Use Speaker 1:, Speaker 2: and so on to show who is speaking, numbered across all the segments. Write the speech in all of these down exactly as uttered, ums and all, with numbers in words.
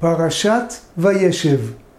Speaker 1: פרשת וישב.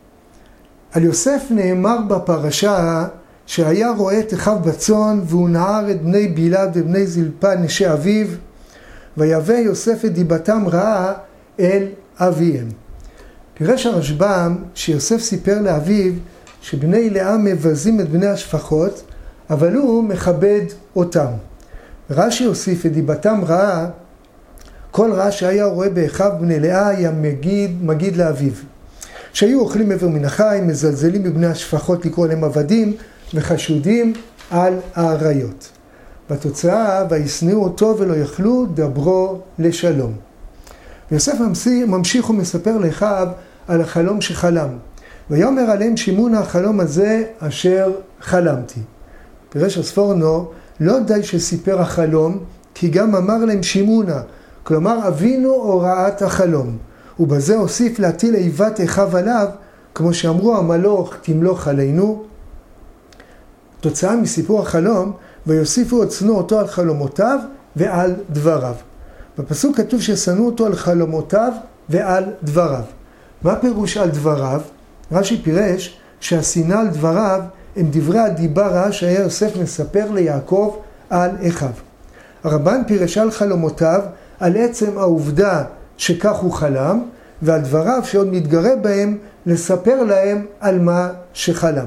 Speaker 1: על יוסף נאמר בפרשה שהיה רואה את אחיו בצאן, והוא נער את בני בלעד ובני זלפה נשי אביו, ויבא יוסף את דיבתם רעה אל אביהם. פירש הרשב"ם שיוסף סיפר לאביו שבני לאה מבזים את בני השפחות, אבל הוא מכבד אותם. רש"י הוסיף את דיבתם רעה, כל רע שהיה רואה באחיו בני לאה היה מגיד, מגיד לאביו. שהיו אוכלים עבר מן החי, מזלזלים בבני השפחות לקרוא להם עבדים, וחשודים על העריות. בתוצאה, וישנאו אותו ולא יכלו דברו לשלום. ויוסף ממשיך ומספר לאחיו על החלום שחלם. ויאמר עליהם שמעון החלום הזה אשר חלמתי. פירש הספורנו, לא די שסיפר החלום, כי גם אמר להם שמעונה, כלומר אבינו הוראת החלום. ובזה הוסיף להטיל איבת אחיו עליו, כמו שאמרו המלוך תמלוך עלינו. תוצאה מסיפור החלום, ויוסיפו עצנו אותו על חלומותיו ועל דבריו. בפסוק כתוב ששנאו אותו על חלומותיו ועל דבריו. מה פירוש על דבריו? רש"י פירש שהשנאה על דבריו הם דברי הדיבה רעה שהיה יוסף מספר ליעקב על אחיו. הרמב"ן פירש על חלומותיו על עצם העובדה שכך הוא חלם, ועל דבריו שעוד מתגרה בהם לספר להם על מה שחלם.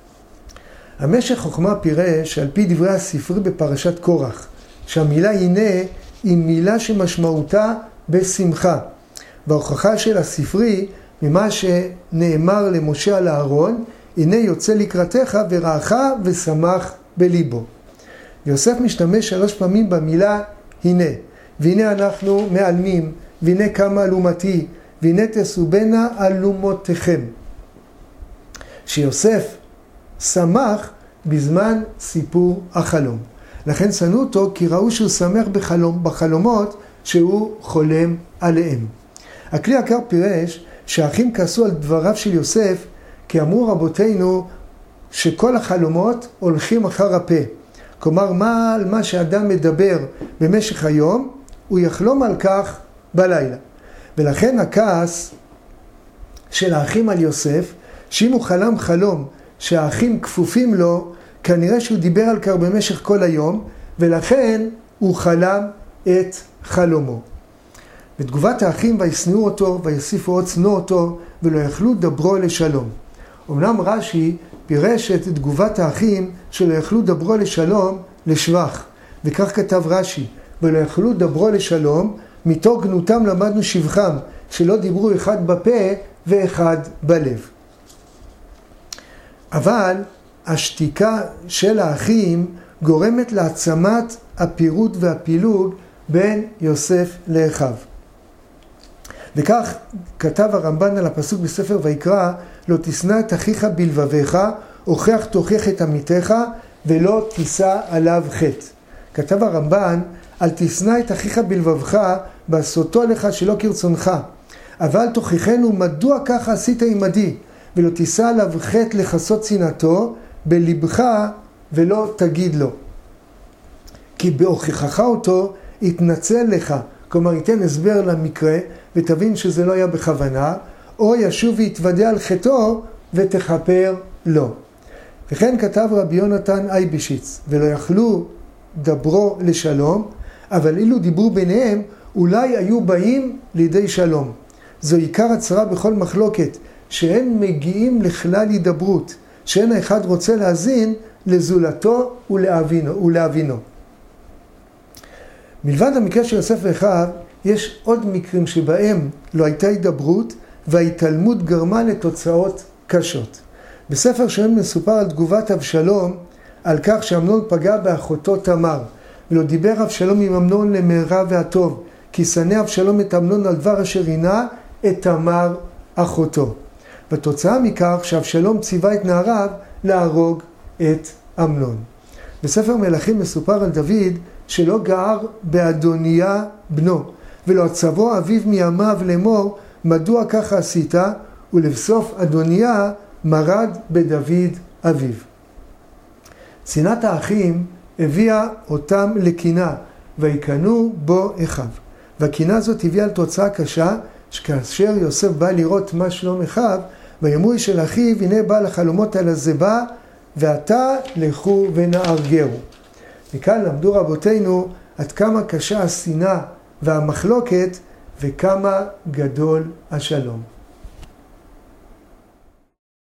Speaker 1: המשך חוכמה פירש על פי דברי הספרי בפרשת קורח, שהמילה הנה היא מילה שמשמעותה בשמחה. וההוכחה של הספרי ממה שנאמר למשה על הארון, הנה יוצא לקראתך ורעך ושמח בליבו. יוסף משתמש שלוש פעמים במילה הנה, והנה אנחנו מעלמים, והנה כמה אלומתי, והנה תסובנה אלומותיכם. שיוסף שמח בזמן סיפור החלום. לכן שנאו אותו כי ראו שהוא שמח בחלום, בחלומות שהוא חולם עליהם. הכלי יקר פירש שהאחים כעסו על דבריו של יוסף, כי אמרו רבותינו שכל החלומות הולכים אחר הפה. כלומר, מה על מה שאדם מדבר במשך היום, הוא יחלום על כך בלילה. ולכן הכעס של האחים על יוסף, שאם הוא חלם חלום שהאחים כפופים לו, כנראה שהוא דיבר על כך במשך כל היום, ולכן הוא חלם את חלומו. בתגובת האחים וישנאו אותו, ויוסיפו עוד שנאו אותו, ולא יכלו דברו לשלום. אמנם רש"י פירש את תגובת האחים שלא יכלו דברו לשלום לשבח. וכך כתב רש"י, ולא יכלו דברו לשלום, מתוך גנותם למדנו שבחם, שלא דיברו אחד בפה ואחד בלב. אבל השתיקה של האחים גורמת להעצמת הפירוד והפילוג בין יוסף לאחיו. וכך כתב הרמב"ן על הפסוק בספר ויקרא, לא תשנא את אחיך בלבביך, הוכח תוכיח את עמיתך, ולא תישא עליו חטא. כתב הרמב"ן, אל תשנא את אחיך בלבבך, בעשותו לך שלא כרצונך. אבל תוכיחנו מדוע ככה עשית עמדי, ולא תישא עליו חטא לחסות שנאתו, בלבך ולא תגיד לו. כי בהוכחך אותו יתנצל לך, כלומר ייתן הסבר למקרה, ותבין שזה לא היה בכוונה, או ישוב ויתוודע על חטאו ותכפר לו. וכן כתב רבי יונתן אייבשיץ, ולא יכלו דברו לשלום, אבל אילו דיברו ביניהם, אולי היו באים לידי שלום. זו עיקר הצרה בכל מחלוקת, שאין מגיעים לכלל הידברות, שאין האחד רוצה להזין לזולתו ולהבינו. ולהבינו. מלבד המקרה של יוסף ואחיו, יש עוד מקרים שבהם לא הייתה הידברות, וההתעלמות גרמה לתוצאות קשות. בספר שם מסופר על תגובת אבשלום, על כך שאמנון פגע באחותו תמר, ולא דיבר אבשלום עם אמנון למרע והטוב, כי שנא אבשלום את אמנון על דבר אשר עינה את תמר אחותו. בתוצאה מכך שאבשלום ציווה את נעריו להרוג את אמנון. בספר מלכים מסופר על דוד שלא גער באדוניה בנו, ולא עצבו אביו מימיו לאמור, מדוע ככה עשית? ולבסוף אדוניה מרד בדוד אביו. שנאת האחים הביאה אותם לקנאה, ויקנאו בו אחיו. והקנאה הזאת הביאה לתוצאה קשה, שכאשר יוסף בא לראות מה שלום אחיו, ויאמרו איש אל אחיו, הנה בא לחלומות על הזבא, ועתה לכו ונהרגהו. מכאן למדו רבותינו עד כמה קשה השנאה והמחלוקת וכמה גדול השלום.